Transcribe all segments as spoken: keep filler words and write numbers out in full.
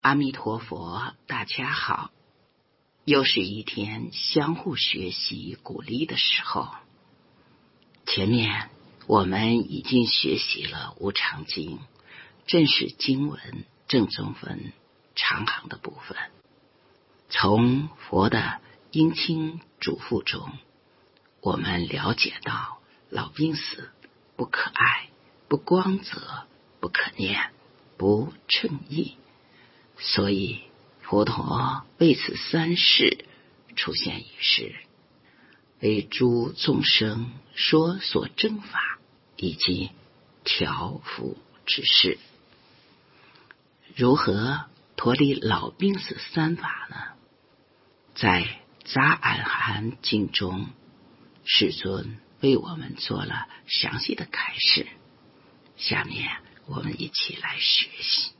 阿弥陀佛，大家好，又是一天相互学习鼓励的时候。前面我们已经学习了无常经，正是经文正宗分长行的部分。从佛的殷亲嘱咐中，我们了解到老病死不可爱，不光泽，不可念，不称意。所以佛陀为此三世出现于世，为诸众生说所正法以及调伏之事。如何脱离老病死三法呢？在杂阿含经中，世尊为我们做了详细的开示，下面我们一起来学习。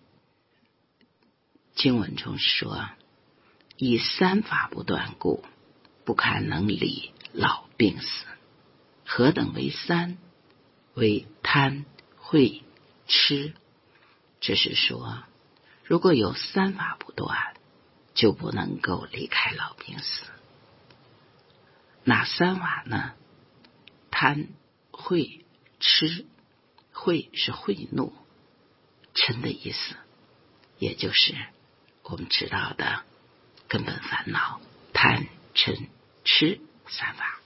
经文中说，以三法不断故，不堪能理老病死。何等为三？为贪、恚、痴。这是说，如果有三法不断，就不能够离开老病死。哪三法呢？贪、恚、痴。恚是恚怒，嗔的意思，也就是我们知道的根本烦恼，贪、嗔、痴三法。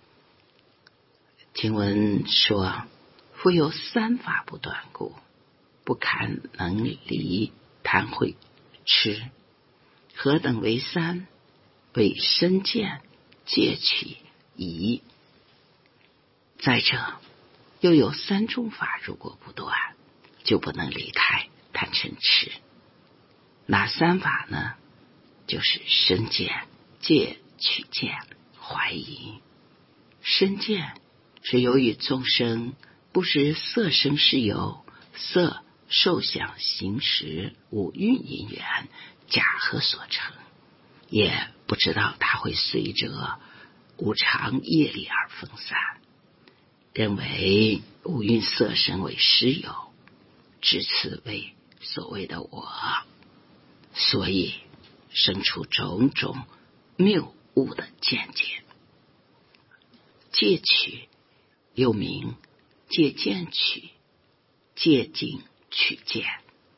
经文说，复有三法不断故，不堪能离贪、恚、痴。何等为三？为身见、戒取、疑。再者，又有三种法，如果不断，就不能离开贪嗔痴。哪三法呢？就是身见、戒取见、怀疑。身见是由于众生不识色声是由色、受想、行识五蕴因缘假合所成，也不知道它会随着无常业力而分散，认为五蕴色身为实有，指此为所谓的我，所以生出种种谬误的见解。戒取又名戒见取、戒禁取见，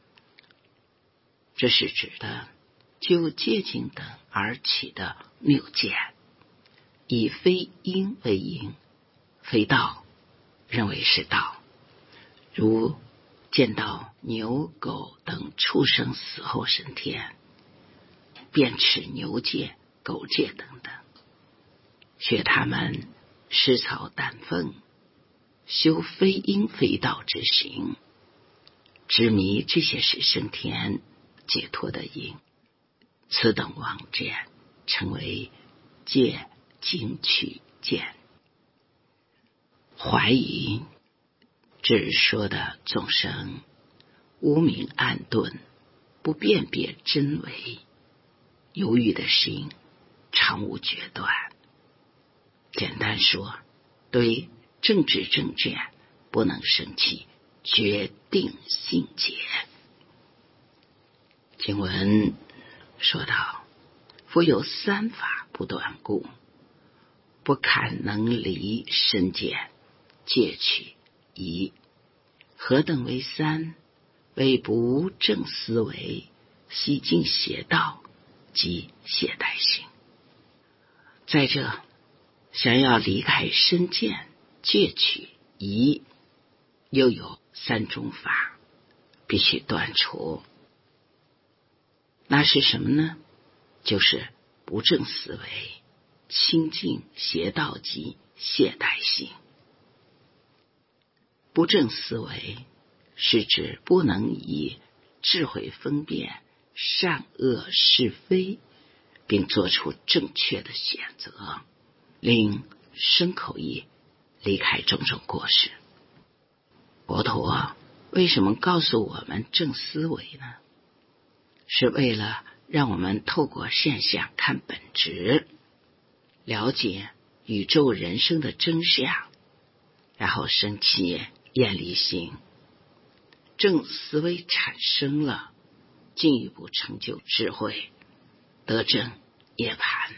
这是指的就戒禁等而起的谬见，以非因为因，非道认为是道，如见到牛、狗等畜生死后升天，便持牛戒、狗戒等等，学他们吃草啖粪，修非因非道之行，执迷这些是升天解脱的因，此等妄见称为戒禁取见。怀疑，这是说的众生无明暗钝，不辨别真伪，犹豫的心常无决断。简单说，对正知正见不能生起决定信解。经文说到，复有三法不断故，不堪能离身见、戒取、疑。何等为三？为不正思维，习尽邪道及懈怠心。再者，想要离开身见、戒取、疑，又有三种法必须断除。那是什么呢？就是不正思维、清净邪道及懈怠心。不正思维是指不能以智慧分辨善恶是非，并做出正确的选择，令身口意离开种种过失。佛陀为什么告诉我们正思维呢？是为了让我们透过现象看本质，了解宇宙人生的真相，然后生起厌离心。正思维产生了， 进一步成就智慧，得证涅槃。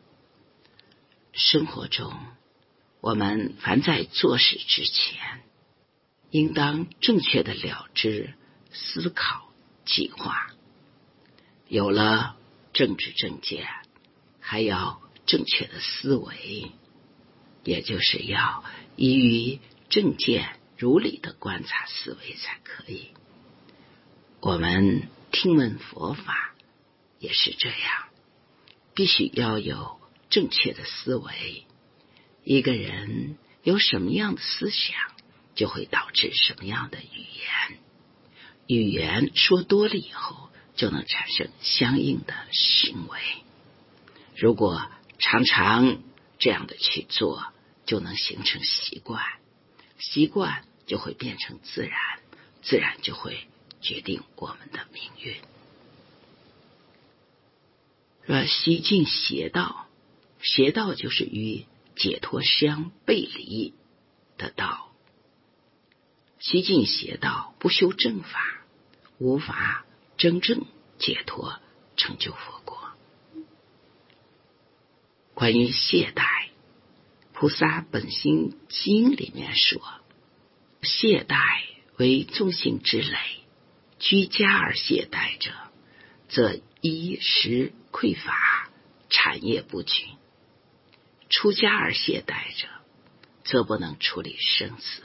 生活中，我们凡在做事之前，应当正确的了知、思考、计划。有了正知正见，还要正确的思维，也就是要依于正见如理的观察思维才可以。我们听闻佛法也是这样，必须要有正确的思维。一个人有什么样的思想，就会导致什么样的语言。语言说多了以后，就能产生相应的行为。如果常常这样的去做，就能形成习惯，习惯就会变成自然，自然就会决定我们的命运。若西进邪道，邪道就是与解脱相背离的道。西进邪道，不修正法，无法真正解脱成就佛国。关于懈怠，菩萨本心经里面说，懈怠为众sinh之累，居家而懈怠者，则衣食匮乏，产业不均；出家而懈怠者，则不能处理生死。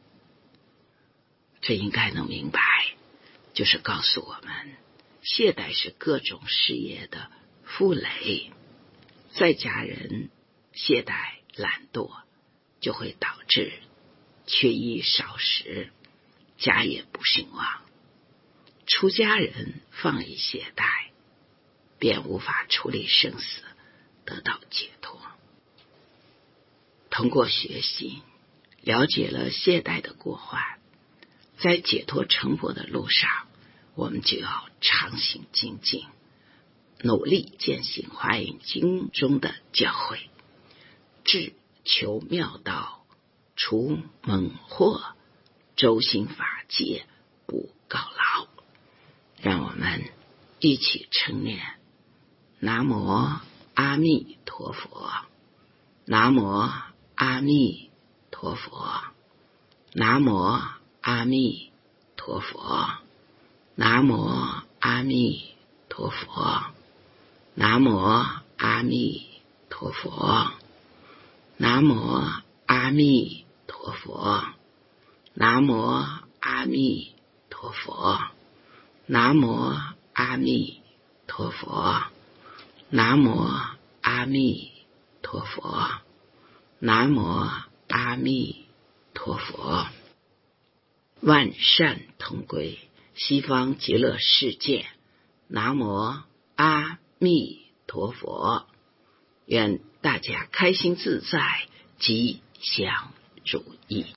这应该能明白，就是告诉我们，懈怠是各种事业的负累。在家人懈怠懒惰，就会导致缺衣少食，家业不兴旺。出家人放逸懈怠，便无法处理生死，得到解脱。通过学习，了解了懈怠的过患，在解脱成佛的路上，我们就要常行精进，努力践行《华严经》中的教诲，志求妙道，除猛惑，周行法界，不告劳。让我们一起称念：南无阿弥陀佛，南无阿弥陀佛，南无阿弥陀佛，南无阿弥陀佛，南无阿弥陀佛，南无阿弥陀佛，南无阿弥陀佛，南无阿弥陀佛，南无阿弥陀佛，南无阿弥陀佛。万善同归，西方极乐世界。南无阿弥陀佛。愿大家开心自在，吉祥如意。